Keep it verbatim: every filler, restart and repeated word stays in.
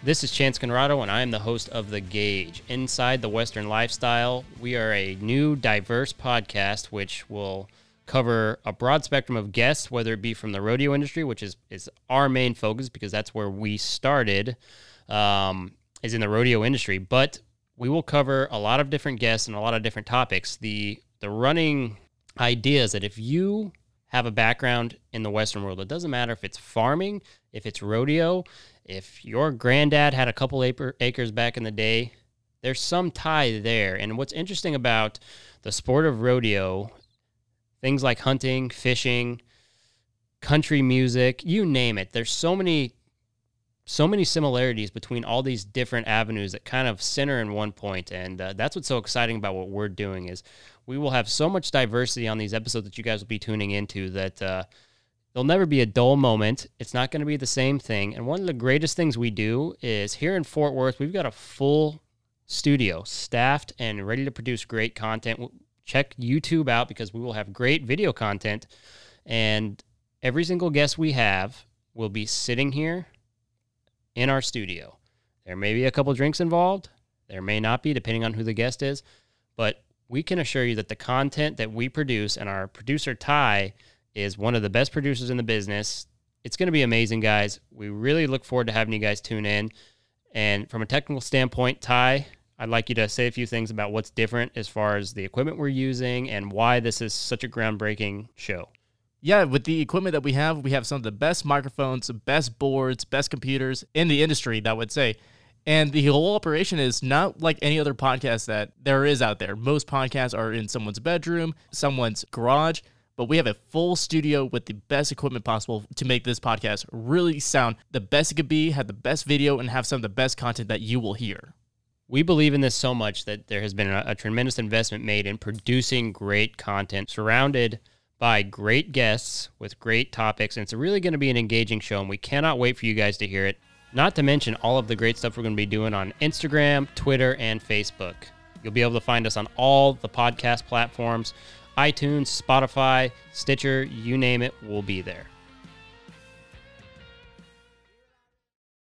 This is Chance Conrado, and I am the host of The Gauge. Inside the Western Lifestyle, we are a new, diverse podcast which will cover a broad spectrum of guests, whether it be from the rodeo industry, which is, is our main focus because that's where we started, um, is in the rodeo industry. But we will cover a lot of different guests and a lot of different topics. The the running idea is that if you have a background in the Western world, it doesn't matter if it's farming, if it's rodeo, if your granddad had a couple acre, acres back in the day, there's some tie there. And what's interesting about the sport of rodeo, things like hunting, fishing, country music, you name it, there's so many so many similarities between all these different avenues that kind of center in one point. And uh, that's what's so exciting about what we're doing is we will have so much diversity on these episodes that you guys will be tuning into that uh, there'll never be a dull moment. It's not going to be the same thing. And one of the greatest things we do is here in Fort Worth, we've got a full studio staffed and ready to produce great content. Check YouTube out because we will have great video content. And every single guest we have will be sitting here in our studio. There may be a couple drinks involved. There may not be, depending on who the guest is. But we can assure you that the content that we produce, and our producer, Ty, is one of the best producers in the business. It's going to be amazing, guys. We really look forward to having you guys tune in. And from a technical standpoint, Ty, I'd like you to say a few things about what's different as far as the equipment we're using and why this is such a groundbreaking show. Yeah, with the equipment that we have, we have some of the best microphones, best boards, best computers in the industry, I would say. And the whole operation is not like any other podcast that there is out there. Most podcasts are in someone's bedroom, someone's garage, but we have a full studio with the best equipment possible to make this podcast really sound the best it could be, have the best video, and have some of the best content that you will hear. We believe in this so much that there has been a, a tremendous investment made in producing great content surrounded by great guests with great topics, and it's really going to be an engaging show, and we cannot wait for you guys to hear it. Not to mention all of the great stuff we're going to be doing on Instagram, Twitter, and Facebook. You'll be able to find us on all the podcast platforms, iTunes, Spotify, Stitcher, you name it, we'll be there.